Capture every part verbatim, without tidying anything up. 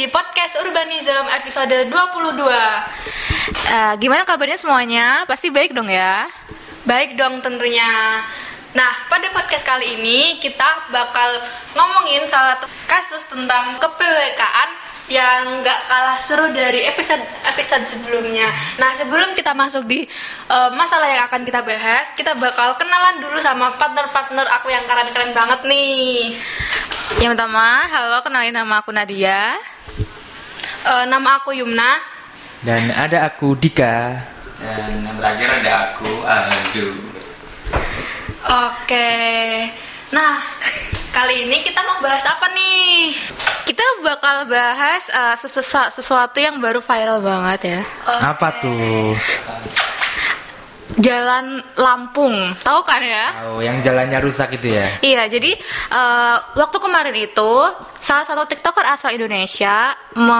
di podcast Urbanism episode dua puluh dua. Uh, gimana kabarnya semuanya? Pasti baik dong ya? Baik dong tentunya. Nah, pada podcast kali ini kita bakal ngomongin salah satu kasus tentang ke P W K-an yang gak kalah seru dari episode episode sebelumnya. Nah, sebelum kita masuk di uh, masalah yang akan kita bahas, kita bakal kenalan dulu sama partner-partner aku yang keren-keren banget nih. Yang pertama, halo, kenalin nama aku Nadia. Uh, nama aku Yumna. Dan ada aku Dika. Dan yang terakhir ada aku Aldo. Oke. Nah, kali ini kita mau bahas apa nih? Kita bakal bahas uh, sesu- sesuatu yang baru viral banget ya. Okay. Apa tuh? Jalan Lampung, tahu kan ya? Tahu, yang jalannya rusak itu ya? Iya, jadi uh, waktu kemarin itu salah satu TikToker asal Indonesia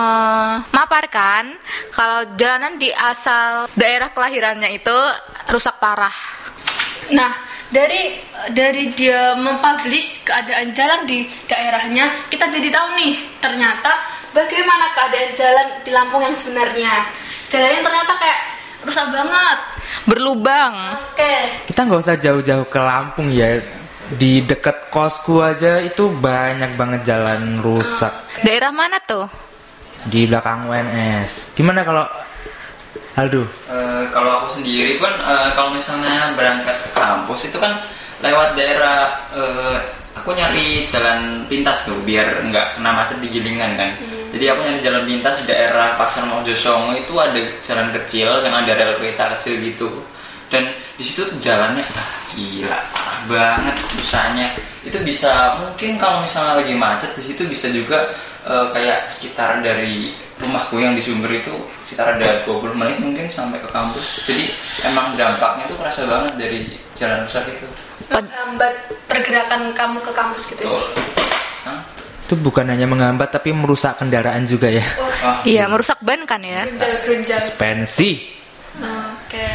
memaparkan kalau jalanan di asal daerah kelahirannya itu rusak parah. Nah, dari dari dia mempublish keadaan jalan di daerahnya, kita jadi tahu nih ternyata bagaimana keadaan jalan di Lampung yang sebenarnya. Jalannya ternyata kayak rusak banget, berlubang. Oke. Okay. Kita nggak usah jauh-jauh ke Lampung ya. Di dekat kosku aja itu banyak banget jalan rusak. Okay. Daerah mana tuh? Di belakang U N S. Gimana kalau Aldo? Uh, kalau aku sendiri pun uh, kalau misalnya berangkat ke kampus itu kan lewat daerah uh, aku nyari jalan pintas tuh biar nggak kena macet di Gilingan kan. Hmm. Jadi aku nyari jalan pintas di daerah Pasar Mojosongo, itu ada jalan kecil yang ada rel kereta kecil gitu. Dan di situ jalannya ah, gila parah banget rusaknya. Itu bisa mungkin kalau misalnya lagi macet di situ bisa juga uh, kayak sekitar dari rumahku yang di Sumber itu sekitar ada dua puluh menit mungkin sampai ke kampus. Jadi emang dampaknya tuh kerasa banget dari jalan rusak itu. Menghambat pergerakan kamu ke kampus gitu. Betul. Ya? Itu bukan hanya menghambat tapi merusak kendaraan juga ya. Oh, ah, iya, merusak ban kan ya. Gerunjal-gerunjal. Suspensi. Oke.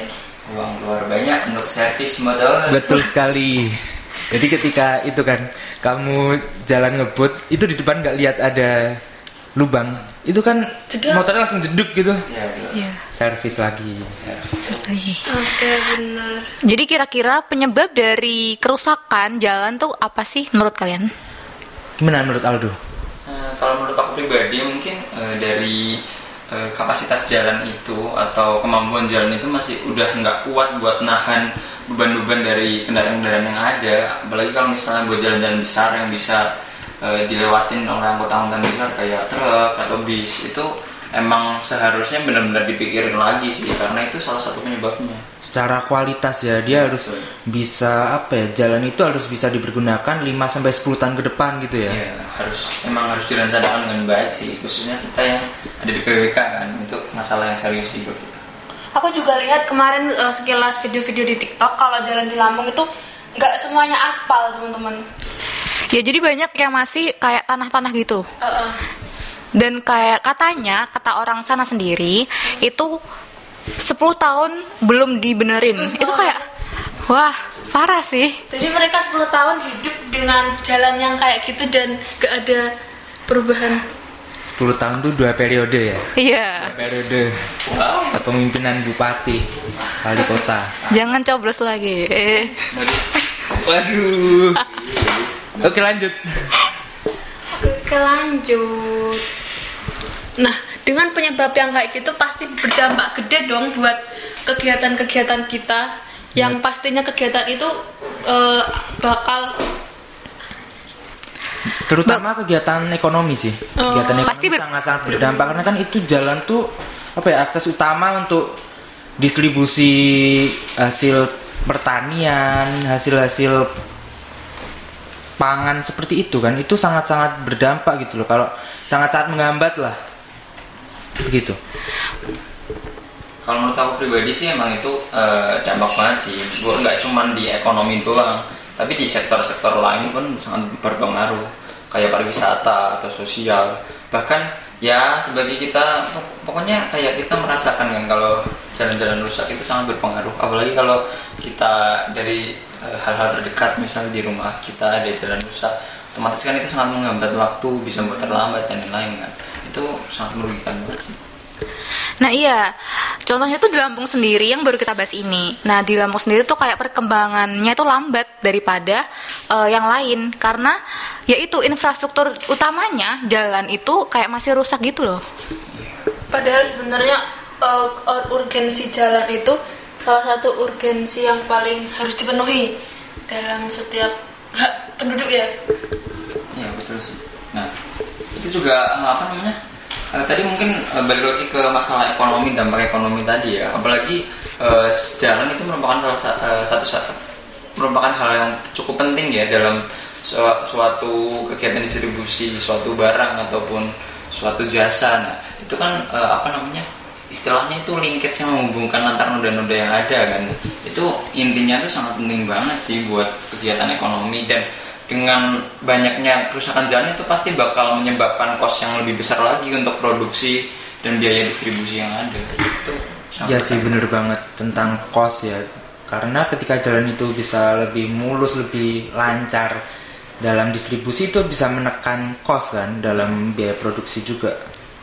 Uang keluar banyak untuk servis motor. Betul sekali. Jadi ketika itu kan kamu jalan ngebut, itu di depan nggak lihat ada lubang, itu kan jeduk. Motornya langsung jeduk gitu. Iya, Iya. Servis lagi. Lagi. Oke, benar. Jadi kira-kira penyebab dari kerusakan jalan tuh apa sih menurut kalian? Gimana menurut Aldo? Uh, kalau menurut aku pribadi mungkin uh, dari uh, kapasitas jalan itu atau kemampuan jalan itu masih udah nggak kuat buat nahan beban-beban dari kendaraan-kendaraan yang ada. Apalagi kalau misalnya buat jalan-jalan besar yang bisa uh, dilewatin oleh angkutan-angkutan besar kayak truk atau bis, itu emang seharusnya benar-benar dipikirin lagi sih, karena itu salah satu penyebabnya. Secara kualitas ya, dia harus bisa apa ya, jalan itu harus bisa dipergunakan lima sampai sepuluh tahun ke depan gitu ya. Iya, harus emang harus direncanakan dengan baik sih, khususnya kita yang ada di P W K kan, itu masalah yang serius sih buat kita. Aku juga lihat kemarin uh, sekilas video-video di TikTok kalau jalan di Lampung itu nggak semuanya aspal, teman-teman. Ya, jadi banyak yang masih kayak tanah-tanah gitu. Uh-uh. Dan kayak katanya, kata orang sana sendiri, itu sepuluh tahun belum dibenerin. Uh-huh. Itu kayak, wah, parah sih. Jadi mereka sepuluh tahun hidup dengan jalan yang kayak gitu dan gak ada perubahan. sepuluh tahun tuh dua periode ya. Iya. Dua periode. Wow. Kepemimpinan bupati, wali kota. Jangan coblos lagi. Eh. Waduh. Oke, lanjut. Oke, lanjut. Nah, dengan penyebab yang kayak gitu pasti berdampak gede dong buat kegiatan-kegiatan kita, yang pastinya kegiatan itu uh, bakal terutama ba- kegiatan ekonomi sih. Oh, kegiatan ekonomi pasti ber- sangat-sangat berdampak karena kan itu jalan tuh apa ya, akses utama untuk distribusi hasil pertanian, hasil-hasil pangan seperti itu kan, itu sangat-sangat berdampak gitu loh, kalau sangat-sangat menghambat lah begitu. Kalau menurut aku pribadi sih emang itu uh, dampak banget sih, nggak cuma di ekonomi doang, tapi di sektor-sektor lain pun sangat berpengaruh, kayak pariwisata atau sosial. Bahkan ya sebagai kita, pokoknya kayak kita merasakan kan kalau jalan-jalan rusak itu sangat berpengaruh. Apalagi kalau kita dari uh, hal-hal terdekat, misalnya di rumah kita ada jalan rusak, otomatis kan itu sangat menghambat waktu, bisa buat terlambat dan lain-lain kan. Itu sangat merugikan banget sih. Nah iya, contohnya tuh di Lampung sendiri yang baru kita bahas ini. Nah di Lampung sendiri tuh kayak perkembangannya tuh lambat daripada uh, yang lain, karena yaitu infrastruktur utamanya jalan itu kayak masih rusak gitu loh. Padahal sebenarnya uh, urgensi jalan itu salah satu urgensi yang paling harus dipenuhi dalam setiap hak penduduk ya. Ya betul sih. Nah itu juga apa namanya? Uh, tadi mungkin uh, balik lagi ke masalah ekonomi, dampak ekonomi tadi ya. Apalagi uh, jalan itu merupakan salah uh, satu, satu merupakan hal yang cukup penting ya dalam su- suatu kegiatan distribusi suatu barang ataupun suatu jasa. Nah itu kan uh, apa namanya? Istilahnya itu linkage yang menghubungkan antar noda-noda yang ada kan. Itu intinya tuh sangat penting banget sih buat kegiatan ekonomi, dan dengan banyaknya kerusakan jalan itu pasti bakal menyebabkan kos yang lebih besar lagi untuk produksi dan biaya distribusi yang ada. Itu ya sih bener banget tentang kos ya, karena ketika jalan itu bisa lebih mulus, lebih lancar dalam distribusi, itu bisa menekan kos kan dalam biaya produksi juga.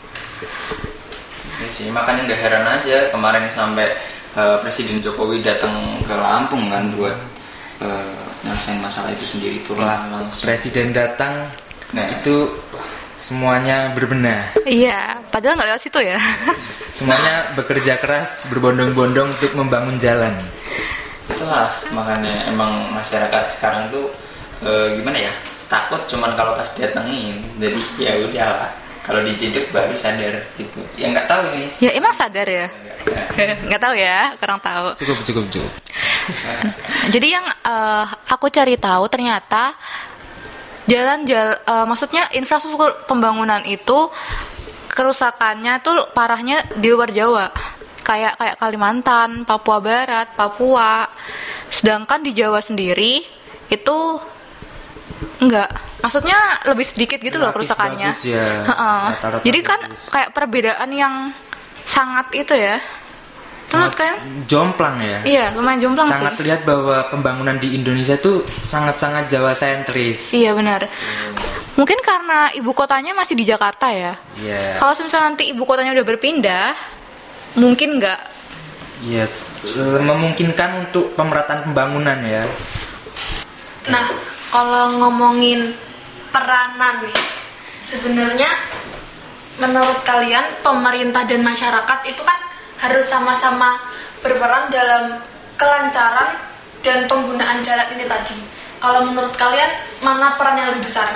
Ya sih, makanya nggak heran aja kemarin sampai uh, Presiden Jokowi datang ke Lampung kan buat uh, nyelesain masalah itu sendiri tuh langsung. Presiden datang, nah itu semuanya berbenah. Iya, padahal nggak lewat situ ya. Semuanya bekerja keras, berbondong-bondong untuk membangun jalan. Itulah makanya emang masyarakat sekarang tuh e, gimana ya, takut cuman kalau pas datengin. Jadi ya udahlah, kalau diciduk baru sadar gitu. Ya nggak tahu nih. Ya emang sadar ya. Nggak tahu ya, kurang tahu. Cukup cukup cukup. Jadi yang uh, aku cari tahu ternyata jalan jalan uh, maksudnya infrastruktur pembangunan itu kerusakannya tuh parahnya di luar Jawa, kayak kayak Kalimantan, Papua Barat, Papua. Sedangkan di Jawa sendiri itu enggak, maksudnya lebih sedikit gitu loh kerusakannya. Ya. Rata-rata jadi kan bagus. Kayak perbedaan yang sangat itu ya. Menurut kalian? Jomplang ya. Iya, lumayan jomplang sangat sih. Sangat terlihat bahwa pembangunan di Indonesia tuh sangat-sangat Jawa sentris. Iya benar. Mungkin karena ibu kotanya masih di Jakarta ya. Iya. Kalau misalnya nanti ibu kotanya udah berpindah, mungkin nggak. Yes, memungkinkan untuk pemerataan pembangunan ya. Nah, kalau ngomongin peranan nih, sebenarnya menurut kalian pemerintah dan masyarakat itu kan harus sama-sama berperan dalam kelancaran dan penggunaan jalan ini tadi. Kalau menurut kalian mana peran yang lebih besar?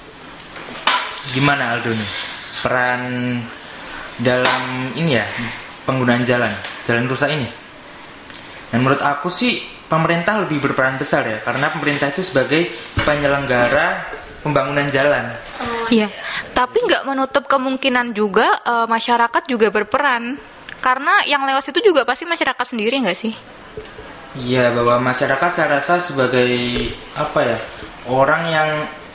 Gimana Aldo nih? Peran dalam ini ya, penggunaan jalan, jalan rusak ini. Dan menurut aku sih pemerintah lebih berperan besar ya, karena pemerintah itu sebagai penyelenggara pembangunan jalan. Oh, iya, tapi nggak menutup kemungkinan juga uh, masyarakat juga berperan. Karena yang lewat situ juga pasti masyarakat sendiri nggak sih? Iya, bahwa masyarakat saya rasa sebagai apa ya, orang yang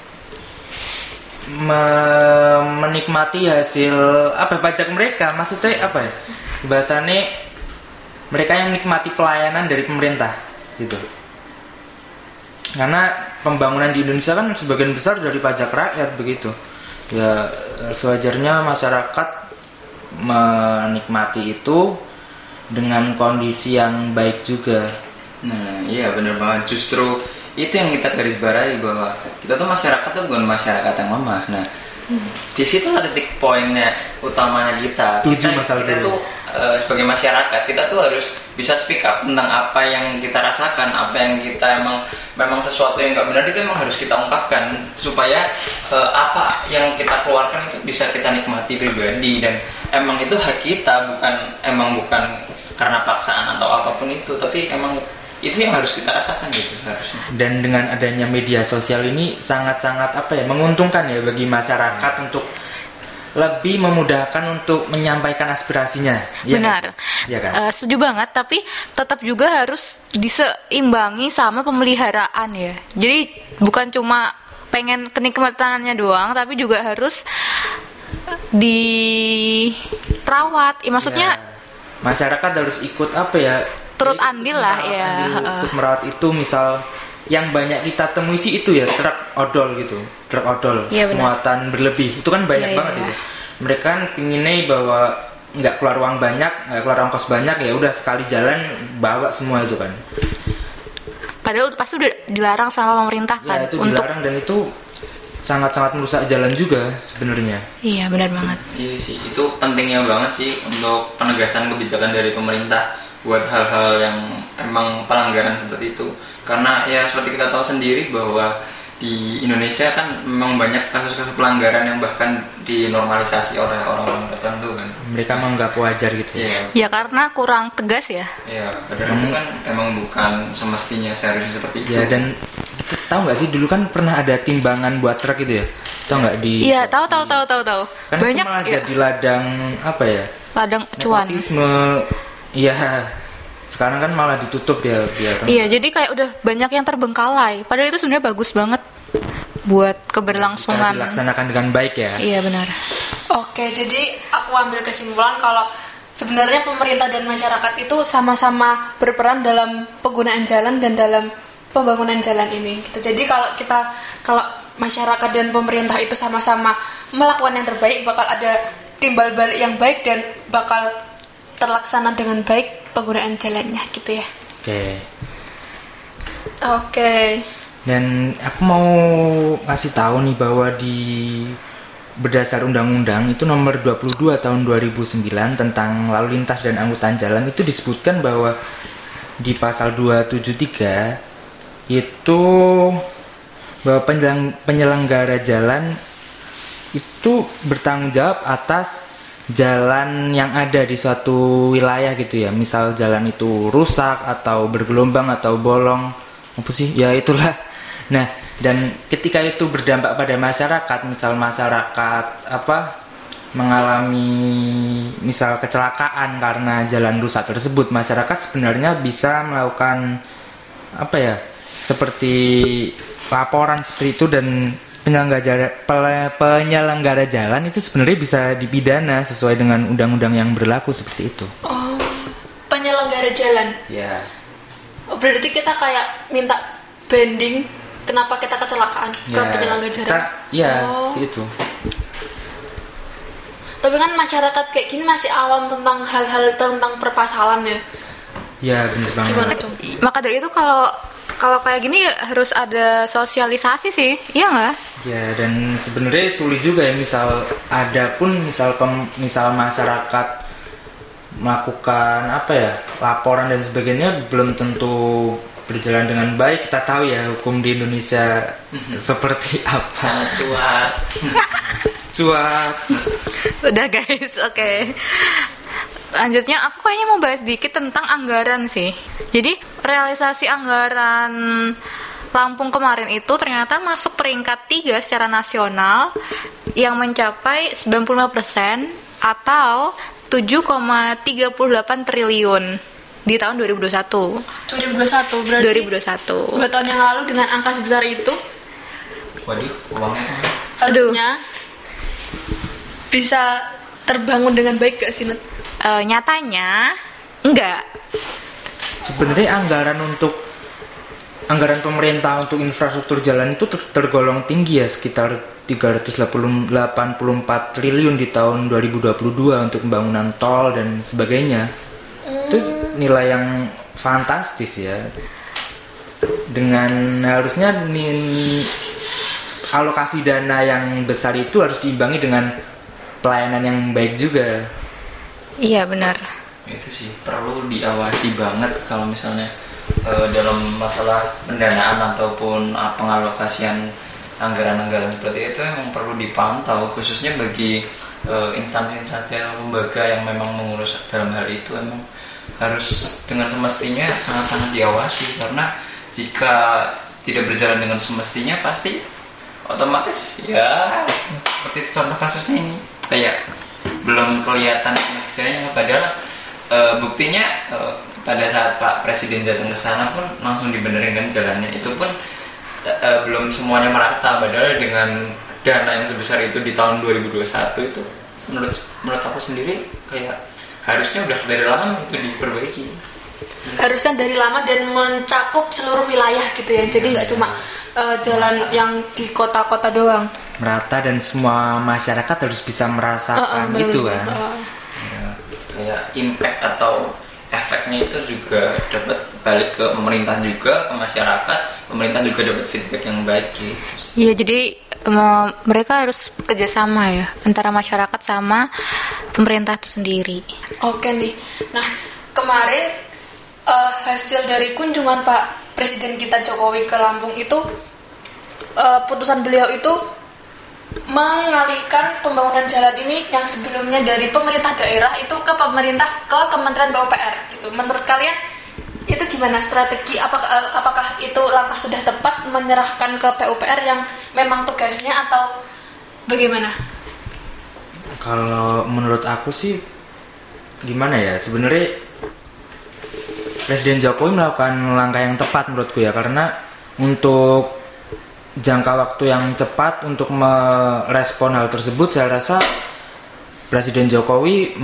me- menikmati hasil apa pajak mereka, maksudnya apa ya, bahasanya mereka yang menikmati pelayanan dari pemerintah gitu. Karena pembangunan di Indonesia kan sebagian besar dari pajak rakyat begitu. Ya sewajarnya masyarakat menikmati itu dengan kondisi yang baik juga. Nah iya benar banget, justru itu yang kita garis bawahi bahwa kita tuh masyarakat tuh bukan masyarakat yang lemah. Nah hmm. di situ lah titik poinnya utamanya kita. Setuju kita, masalah kita tuh uh, sebagai masyarakat kita tuh harus bisa speak up tentang apa yang kita rasakan, apa yang kita emang memang sesuatu yang nggak benar itu emang harus kita ungkapkan supaya uh, apa yang kita keluarkan itu bisa kita nikmati pribadi, dan emang itu hak kita, bukan emang bukan karena paksaan atau apapun itu, tapi emang itu yang harus kita rasakan gitu seharusnya. Dan dengan adanya media sosial ini sangat-sangat apa ya, menguntungkan ya bagi masyarakat hmm. untuk lebih memudahkan untuk menyampaikan aspirasinya. Benar. Ya kan? Uh, setuju banget, tapi tetap juga harus diseimbangi sama pemeliharaan ya. Jadi bukan cuma pengen kenikmatannya doang, tapi juga harus dirawat. Ya, maksudnya ya, masyarakat harus ikut apa ya? Turut andil lah ya. Andil, ikut merawat itu, misal yang banyak kita temui sih itu ya truk odol gitu, truk odol, Iya, benar. muatan berlebih itu kan banyak Iya, banget iya. itu. Mereka kan pinginnya bahwa nggak keluar uang banyak, nggak keluar ongkos banyak, ya udah sekali jalan bawa semua itu kan. Padahal pasti udah dilarang sama pemerintah kan Ya itu untuk dilarang dan itu sangat-sangat merusak jalan juga sebenarnya. Iya, benar banget. Iya sih, itu pentingnya banget sih untuk penegasan kebijakan dari pemerintah buat hal-hal yang emang pelanggaran seperti itu. Karena ya seperti kita tahu sendiri bahwa di Indonesia kan memang banyak kasus-kasus pelanggaran yang bahkan dinormalisasi oleh orang-orang tertentu kan. Mereka menganggap wajar gitu. Iya, Ya karena kurang tegas ya. iya. Padahal itu kan emang bukan semestinya seharusnya seperti itu. Ya dan kita tahu nggak sih dulu kan pernah ada timbangan buat truk gitu ya? Tahu nggak di? Iya, tahu tahu tahu tahu tahu. Kan Banyak itu malah ya, jadi ladang apa ya? ladang cuan. Nepotisme. Iya. Sekarang kan malah ditutup ya biar. Iya, jadi kayak udah banyak yang terbengkalai. Padahal itu sebenarnya bagus banget buat keberlangsungan. Dilaksanakan dengan baik ya. Iya, benar. Oke, jadi aku ambil kesimpulan kalau sebenarnya pemerintah dan masyarakat itu sama-sama berperan dalam penggunaan jalan dan dalam pembangunan jalan ini. Gitu. Jadi kalau kita kalau masyarakat dan pemerintah itu sama-sama melakukan yang terbaik, bakal ada timbal balik yang baik dan bakal terlaksana dengan baik penggunaan jalannya gitu ya. Oke. Oke. Dan aku mau ngasih tahu nih bahwa di berdasar undang-undang itu nomor dua puluh dua tahun dua ribu sembilan tentang lalu lintas dan angkutan jalan itu disebutkan bahwa di pasal dua ratus tujuh puluh tiga itu bahwa penyelang- penyelenggara jalan itu bertanggung jawab atas jalan yang ada di suatu wilayah gitu ya. Misal jalan itu rusak atau bergelombang atau bolong, apa sih? Ya itulah. Nah, dan ketika itu berdampak pada masyarakat, misal masyarakat apa mengalami misal kecelakaan karena jalan rusak tersebut, masyarakat sebenarnya bisa melakukan apa ya? Seperti laporan seperti itu dan penyelenggara penyelenggara jalan itu sebenarnya bisa dipidana sesuai dengan undang-undang yang berlaku seperti itu. Oh, penyelenggara jalan. Ya. Oh, berarti kita kayak minta banding kenapa kita kecelakaan ke penyelenggara jalan. Kita, ya, Oh. seperti itu. Tapi kan masyarakat kayak gini masih awam tentang hal-hal tentang perpasalan ya. Ya, benar banget. Gimana tuh? Maka dari itu kalau kalau kayak gini ya harus ada sosialisasi sih, iya nggak? Ya, dan sebenarnya sulit juga ya, misal ada pun misal pem, misal masyarakat melakukan apa ya laporan dan sebagainya belum tentu berjalan dengan baik. Kita tahu ya hukum di Indonesia seperti apa. Sangat cuat. Cuak. Udah guys, oke. Lanjutnya aku kayaknya mau bahas dikit tentang anggaran sih. Jadi realisasi anggaran Lampung kemarin itu ternyata masuk peringkat tiga secara nasional yang mencapai sembilan puluh lima persen atau tujuh koma tiga delapan triliun di tahun dua ribu dua puluh satu. dua ribu dua puluh satu berarti dua ribu dua puluh satu. dua tahun yang lalu dengan angka sebesar itu Waduh, uangnya kan. harusnya bisa terbangun dengan baik gak sih, Nut? Eh, nyatanya enggak. Sebenarnya anggaran untuk anggaran pemerintah untuk infrastruktur jalan itu ter- tergolong tinggi ya, sekitar tiga ratus delapan puluh empat triliun di tahun dua ribu dua puluh dua untuk pembangunan tol dan sebagainya. Itu nilai yang fantastis ya. Dengan harusnya nin, alokasi dana yang besar itu harus diimbangi dengan pelayanan yang baik juga. Iya benar. Itu sih perlu diawasi banget kalau misalnya eh, dalam masalah pendanaan ataupun uh, pengalokasian anggaran-anggaran seperti itu emang perlu dipantau, khususnya bagi eh, instansi-instansi atau lembaga yang memang mengurus dalam hal itu. Emang harus dengan semestinya sangat-sangat diawasi, karena jika tidak berjalan dengan semestinya pasti otomatis ya seperti contoh kasusnya ini kayak belum kelihatan kinerjanya, padahal e, buktinya e, pada saat Pak Presiden datang ke sana pun langsung dibenerin kan jalannya. Itu pun e, belum semuanya merata, padahal dengan dana yang sebesar itu di tahun dua ribu dua puluh satu itu menurut menurut aku sendiri kayak harusnya udah dari lama itu diperbaiki. harusnya dari lama dan mencakup seluruh wilayah gitu ya. Jadi nggak cuma uh, jalan yang di kota-kota doang. Merata dan semua masyarakat harus bisa merasakan uh, uh, itu kan. Uh. Ya, kayak impact atau efeknya itu juga dapat balik ke pemerintah juga, ke masyarakat. Pemerintah juga dapat feedback yang baik gitu. Iya, jadi um, mereka harus kerjasama ya antara masyarakat sama pemerintah itu sendiri. Oke nih. Nah, kemarin uh, hasil dari kunjungan Pak Presiden kita Jokowi ke Lampung itu, uh, putusan beliau itu mengalihkan pembangunan jalan ini yang sebelumnya dari pemerintah daerah itu ke pemerintah ke Kementerian P U P R gitu. Menurut kalian itu gimana strategi? Apakah apakah itu langkah sudah tepat menyerahkan ke P U P R yang memang tugasnya atau bagaimana? Kalau menurut aku sih gimana ya, sebenarnya Presiden Jokowi melakukan langkah yang tepat menurutku ya, karena untuk jangka waktu yang cepat untuk merespon hal tersebut, saya rasa Presiden Jokowi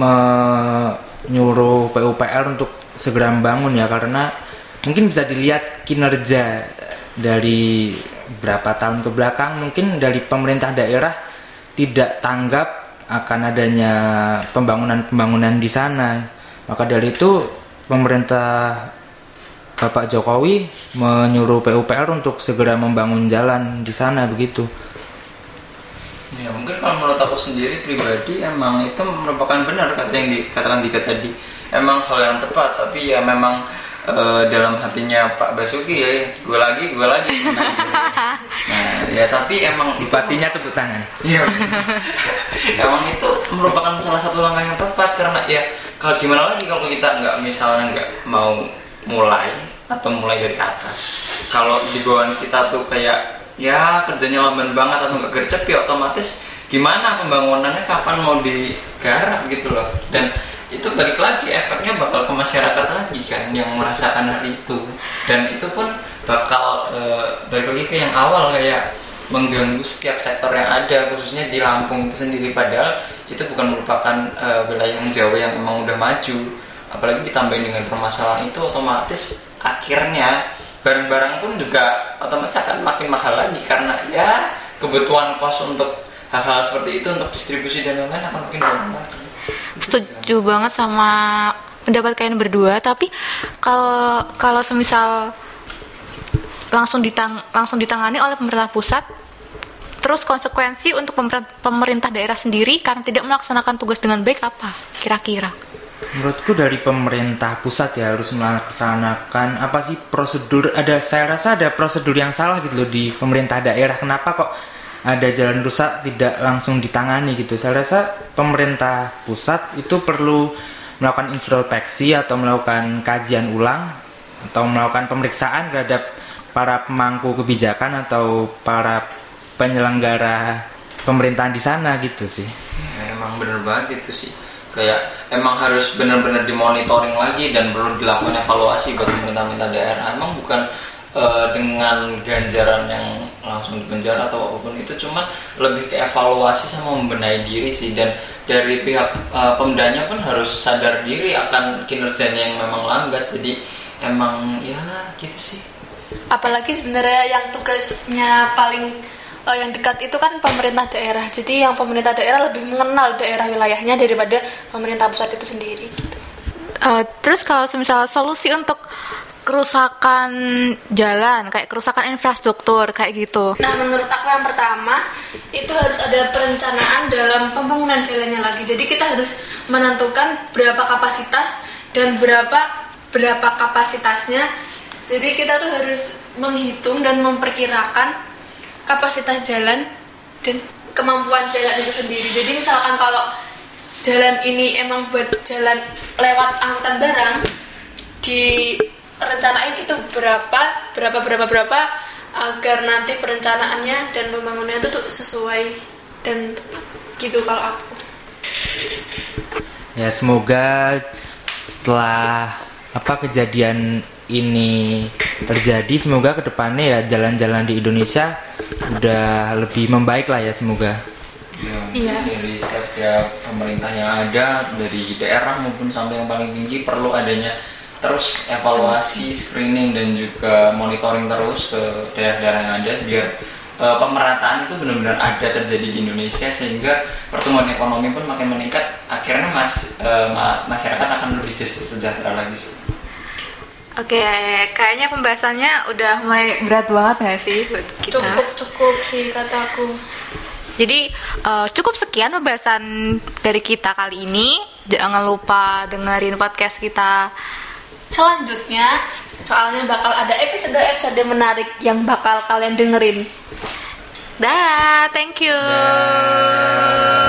menyuruh P U P R untuk segera membangun ya, karena mungkin bisa dilihat kinerja dari berapa tahun ke belakang, mungkin dari pemerintah daerah tidak tanggap akan adanya pembangunan-pembangunan di sana. Maka dari itu pemerintah Bapak Jokowi menyuruh P U P R untuk segera membangun jalan di sana begitu. Ya mungkin kalau menurut aku sendiri pribadi emang itu merupakan benar kata yang dikatakan Dika tadi. Emang hal yang tepat, tapi ya memang e, dalam hatinya Pak Basuki ya gue lagi gue lagi. Nah ya tapi emang itu hatinya tepuk tangan. Iya. Emang itu merupakan salah satu langkah yang tepat, karena ya kalau gimana lagi kalau kita nggak misalnya nggak mau mulai atau mulai dari atas. Kalau di bawah kita tuh kayak ya kerjanya lamban banget atau nggak gercep, ya otomatis gimana pembangunannya, kapan mau digarap gitu loh. Dan itu balik lagi efeknya bakal ke masyarakat lagi kan yang merasakan hal itu, dan itu pun bakal e, balik lagi ke yang awal kayak mengganggu setiap sektor yang ada, khususnya di Lampung itu sendiri, padahal itu bukan merupakan e, wilayah yang Jawa yang emang udah maju. Apalagi ditambahin dengan permasalahan itu, otomatis akhirnya barang-barang pun juga otomatis akan makin mahal lagi, karena ya kebutuhan kos untuk hal-hal seperti itu, untuk distribusi dan lain-lain akan makin banyak lagi. Setuju banget sama pendapat kalian berdua, tapi kalau kalau semisal langsung ditang langsung ditangani oleh pemerintah pusat, terus konsekuensi untuk pemerintah daerah sendiri karena tidak melaksanakan tugas dengan baik apa kira-kira? Menurutku dari pemerintah pusat ya harus melaksanakan apa sih prosedur, ada saya rasa ada prosedur yang salah gitu loh di pemerintah daerah. Kenapa kok ada jalan rusak tidak langsung ditangani gitu? Saya rasa pemerintah pusat itu perlu melakukan introspeksi atau melakukan kajian ulang atau melakukan pemeriksaan terhadap para pemangku kebijakan atau para penyelenggara pemerintahan di sana gitu sih. Ya, emang bener banget itu sih. Kayak emang harus benar-benar dimonitoring lagi dan perlu dilakukan evaluasi buat pemerintah-pemerintah daerah. Emang bukan uh, dengan ganjaran yang langsung dipenjara atau apapun itu, cuma lebih ke evaluasi sama membenahi diri sih. Dan dari pihak uh, pemdanya pun harus sadar diri akan kinerjanya yang memang lambat. Jadi emang ya gitu sih. Apalagi sebenarnya yang tugasnya paling Uh, yang dekat itu kan pemerintah daerah. Jadi yang pemerintah daerah lebih mengenal daerah wilayahnya daripada pemerintah pusat itu sendiri gitu. Uh, terus kalau misalnya solusi untuk kerusakan jalan, kayak kerusakan infrastruktur kayak gitu. Nah, menurut aku yang pertama itu harus ada perencanaan dalam pembangunan jalannya lagi. Jadi kita harus menentukan berapa kapasitas dan berapa berapa kapasitasnya. Jadi kita tuh harus menghitung dan memperkirakan kapasitas jalan dan kemampuan jalan itu sendiri. Jadi misalkan kalau jalan ini emang buat jalan lewat angkutan barang, direncanain itu berapa, berapa, berapa, berapa agar nanti perencanaannya dan pembangunannya itu tuh sesuai dan tepat gitu kalau aku. Ya semoga setelah apa kejadian ini terjadi, semoga kedepannya ya jalan-jalan di Indonesia udah lebih membaik lah ya, semoga. Ya, iya. Dari setiap-setiap pemerintah yang ada, dari daerah maupun sampai yang paling tinggi, perlu adanya terus evaluasi, screening dan juga monitoring terus ke daerah-daerah yang ada biar uh, pemerataan itu benar-benar ada terjadi di Indonesia sehingga pertumbuhan ekonomi pun makin meningkat, akhirnya mas uh, ma- masyarakat akan lebih sejahtera lagi sih. Oke, kayaknya pembahasannya udah mulai berat banget nggak sih buat kita? Cukup cukup sih kataku. Jadi uh, cukup sekian pembahasan dari kita kali ini. Jangan lupa dengerin podcast kita Selanjutnya, soalnya bakal ada episode-episode menarik yang bakal kalian dengerin. dah, thank you. Dan